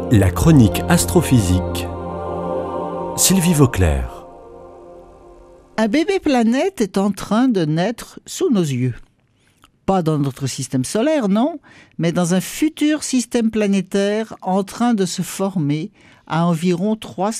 La chronique astrophysique. Sylvie Vauclair. Un bébé planète est en train de naître sous nos yeux. Pas dans notre système solaire, non, mais dans un futur système planétaire en train de se former à environ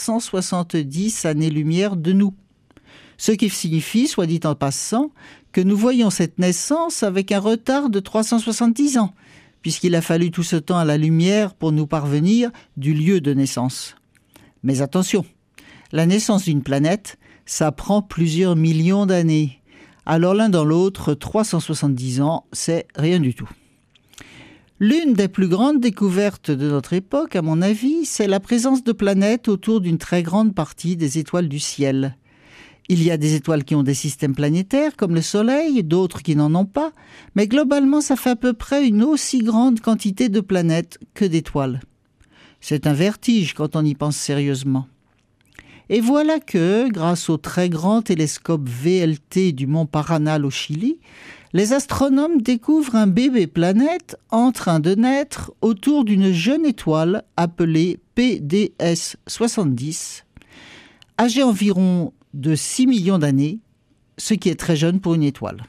370 années-lumière de nous. Ce qui signifie, soit dit en passant, que nous voyons cette naissance avec un retard de 370 ans, puisqu'il a fallu tout ce temps à la lumière pour nous parvenir du lieu de naissance. Mais attention, la naissance d'une planète, ça prend plusieurs millions d'années. Alors l'un dans l'autre, 370 ans, c'est rien du tout. L'une des plus grandes découvertes de notre époque, à mon avis, c'est la présence de planètes autour d'une très grande partie des étoiles du ciel. Il y a des étoiles qui ont des systèmes planétaires, comme le Soleil, d'autres qui n'en ont pas, mais globalement, ça fait à peu près une aussi grande quantité de planètes que d'étoiles. C'est un vertige quand on y pense sérieusement. Et voilà que, grâce au très grand télescope VLT du mont Paranal au Chili, les astronomes découvrent un bébé planète en train de naître autour d'une jeune étoile appelée PDS 70, âgée environ de 6 millions d'années, ce qui est très jeune pour une étoile.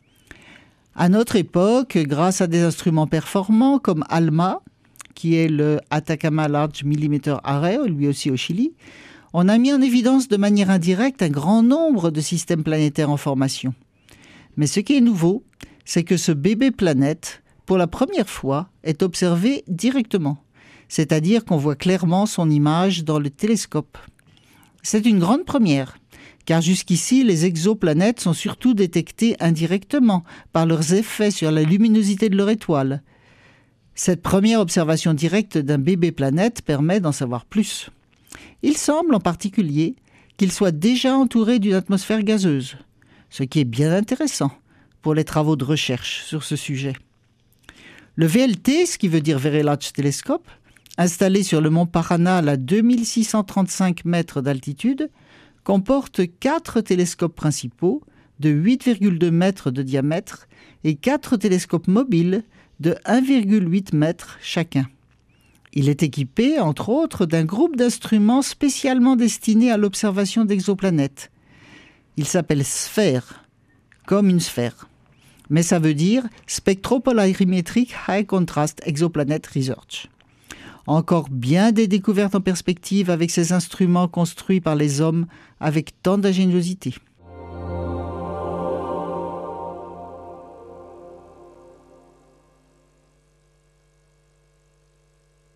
À notre époque, grâce à des instruments performants comme ALMA, qui est le Atacama Large Millimeter Array, lui aussi au Chili, on a mis en évidence de manière indirecte un grand nombre de systèmes planétaires en formation. Mais ce qui est nouveau, c'est que ce bébé planète, pour la première fois, est observé directement, c'est-à-dire qu'on voit clairement son image dans le télescope. C'est une grande première, car jusqu'ici, les exoplanètes sont surtout détectées indirectement par leurs effets sur la luminosité de leur étoile. Cette première observation directe d'un bébé planète permet d'en savoir plus. Il semble en particulier qu'il soit déjà entouré d'une atmosphère gazeuse, ce qui est bien intéressant pour les travaux de recherche sur ce sujet. Le VLT, ce qui veut dire Very Large Telescope, installé sur le mont Paranal à 2635 mètres d'altitude, comporte 4 télescopes principaux de 8,2 mètres de diamètre et 4 télescopes mobiles de 1,8 mètres chacun. Il est équipé, entre autres, d'un groupe d'instruments spécialement destinés à l'observation d'exoplanètes. Il s'appelle SPHERE, comme une sphère. Mais ça veut dire Spectropolarimetric High Contrast Exoplanet Research. Encore bien des découvertes en perspective avec ces instruments construits par les hommes avec tant d'ingéniosité.